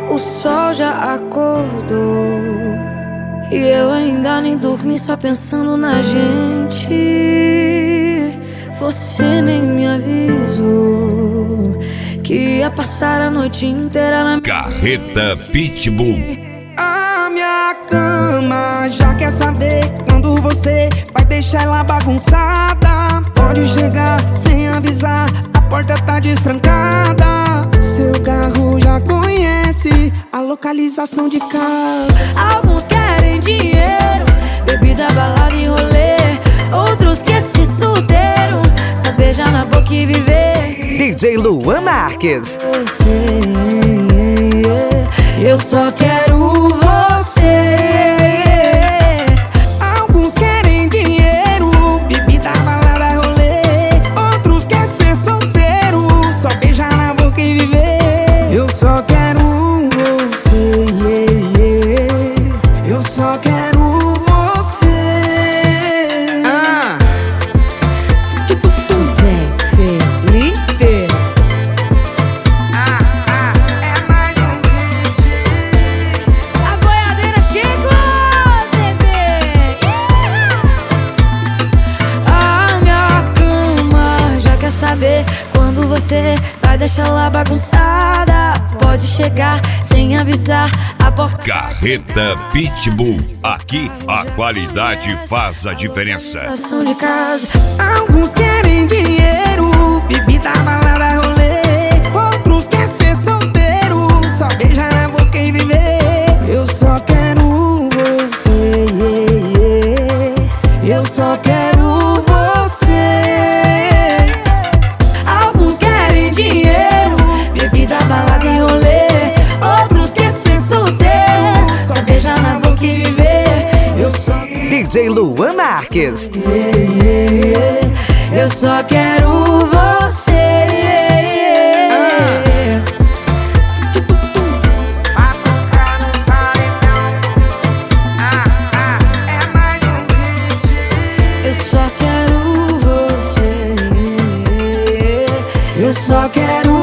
O sol já acordou e eu ainda nem dormi, só pensando na gente. Você nem me avisou que ia passar a noite inteira na Carreta Pitbull. A minha cama já quer saber quando você vai deixar ela bagunçada. Pode chegar sem avisar, a porta tá destrancada. Seu carro já conhece a localização de casa. Alguns querem dinheiro, bebida, balada e rolê. Outros querem ser solteiro, só beijar na boca e viver. DJ Luan Marques. Você, eu só quero você. Alguns querem dinheiro, bebida, balada, rolê. Outros querem ser solteiro, só beijar na boca e viver. Eu só quero você, eu só quero você. Zé Felipe. É mais um hit. A boiadeira chegou, bebê. A minha cama já quer saber quando você vai deixar lá bagunçada. Pode chegar sem avisar, a porta. Carreta Pitbull. Aqui a qualidade faz a diferença. Ação de casa. Alguns querem dinheiro, bebida, balada, rolê. Outros querem ser solteiro, só beijar na boca e viver. Eu só quero você, eu só quero você. Alguns querem dinheiro, bebida, balada e rolê. Outros querem ser solteiro, só beijar na boca e viver. Eu só DJ Luan Marques. Eu só quero você. Eu só quero você. Eu só quero